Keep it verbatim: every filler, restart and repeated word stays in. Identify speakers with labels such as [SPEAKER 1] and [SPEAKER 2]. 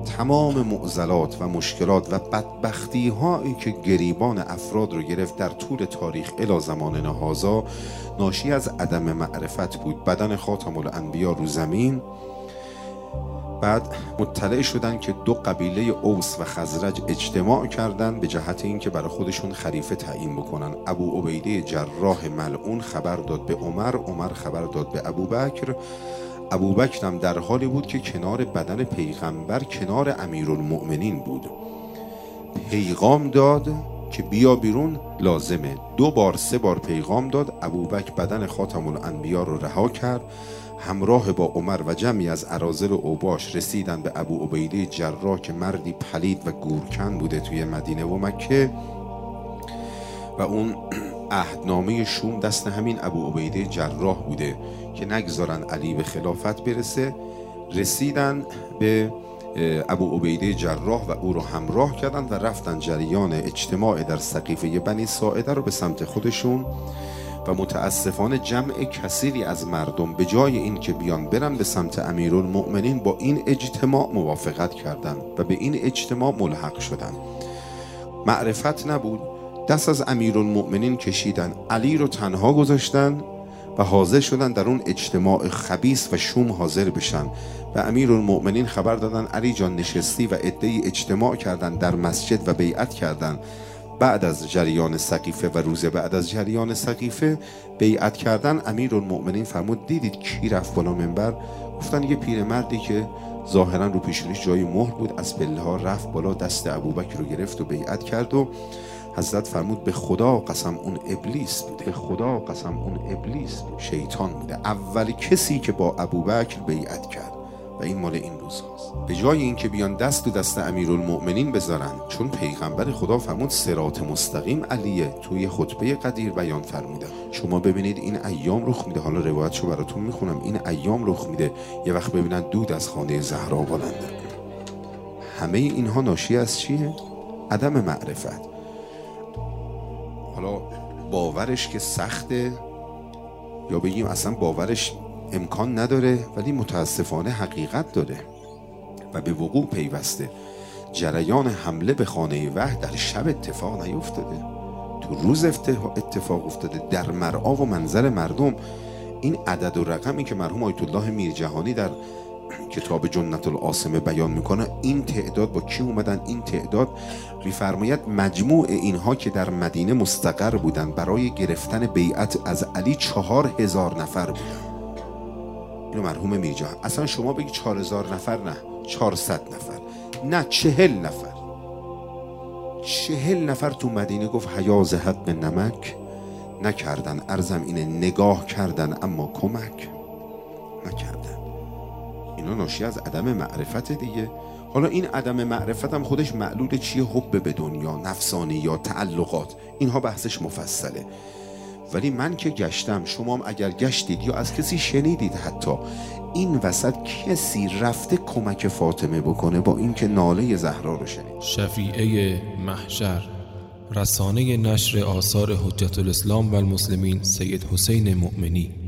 [SPEAKER 1] تمام معضلات و مشکلات و بدبختی هایی که گریبان افراد رو گرفت در طول تاریخ الی زماننا هذا ناشی از عدم معرفت بود. بدن خاتم الانبیا رو زمین، بعد مطلع شدن که دو قبیله اوس و خزرج اجتماع کردن به جهت اینکه برای خودشون خلیفه تعیین بکنن. ابو عبیده جراح ملعون خبر داد به عمر، عمر خبر داد به ابوبکر. ابوبکر هم در حالی بود که کنار بدن پیغمبر، کنار امیرالمؤمنین بود، پیغام داد که بیا بیرون لازمه. دو بار سه بار پیغام داد. ابوبکر بدن خاتم الانبیا رو رها کرد، همراه با عمر و جمعی از اراذل و اوباش رسیدن به ابو عبیده جراح که مردی پلید و گورکن بوده توی مدینه و مکه، و اون عهدنامه شوم دست همین ابو عبیده جراح بوده که نگذارن علی به خلافت برسه. رسیدن به ابو عبیده جراح و او رو همراه کردن و رفتن جریان اجتماع در سقیفه بنی ساعده رو به سمت خودشون، و متاسفانه جمع کثیری از مردم به جای این که بیان برن به سمت امیرالمؤمنین با این اجتماع موافقت کردن و به این اجتماع ملحق شدن. معرفت نبود، دست از امیرالمؤمنین کشیدن، علی رو تنها گذاشتن و حاضر شدن در اون اجتماع خبیث و شوم حاضر بشن. و امیرالمؤمنین خبر دادن علی جان نشستی و عده‌ای اجتماع کردن در مسجد و بیعت کردن. بعد از جریان سقیفه و روز بعد از جریان سقیفه بیعت کردن، امیرالمؤمنین فرمود دیدید کی رفت بالا منبر؟ گفتن یه پیرمردی که ظاهرا رو پیشونیش جای مهر بود از پله ها رفت بالا، دست ابوبکر رو گرفت و بیعت کرد. و حضرت فرمود به خدا قسم اون ابلیس بوده، به خدا قسم اون ابلیس بوده، شیطان بوده، اول کسی که با ابوبکر بیعت کرد. و این مال این روزهاست. به جای اینکه بیان دست تو دست امیرالمؤمنین بذارن، چون پیغمبر خدا فرمود صراط مستقیم علیه، توی خطبه قدیر بیان فرمودن. شما ببینید این ایام رخ میده، حالا روایتشو براتون میخونم، این ایام رخ میده یه وقت ببینن دود از خانه زهرا بلنده. همه اینها ناشی از چیه؟ عدم معرفت. حالا باورش که سخته، یا بگیم اصلا باورش امکان نداره، ولی متاسفانه حقیقت داره و به وقوع پیوسته. جریان حمله به خانه وحی در شب اتفاق نیفتاده، تو روز اتفاق افتاده، در مرعا و منظر مردم. این عدد و رقمی که مرحوم آیت الله میرجهانی در کتاب جنت العاصمه بیان میکنه، این تعداد با کی اومدن، این تعداد میفرماید مجموع اینها که در مدینه مستقر بودن برای گرفتن بیعت از علی چهار هزار نفر بودن. اینو مرحوم میرجهانی، اصلا شما بگی چهار هزار نفر، نه چهارصد نفر، نه چهل نفر، چهل نفر تو مدینه گفت حیاز حق نمک نکردن، ارزم اینه نگاه کردن اما کمک نکردن. اینا ناشی از عدم معرفت دیگه. حالا این عدم معرفت هم خودش معلول چیه؟ حب به دنیا، نفسانیات، تعلقات، اینها بحثش مفصله. ولی من که گشتم، شما هم اگر گشتید یا از کسی شنیدید حتی این وسط کسی رفته کمک فاطمه بکنه با اینکه ناله زهرا رو شنید.
[SPEAKER 2] شفیعه محشر، رسانه نشر آثار حجت الاسلام و المسلمین سید حسین مؤمنی.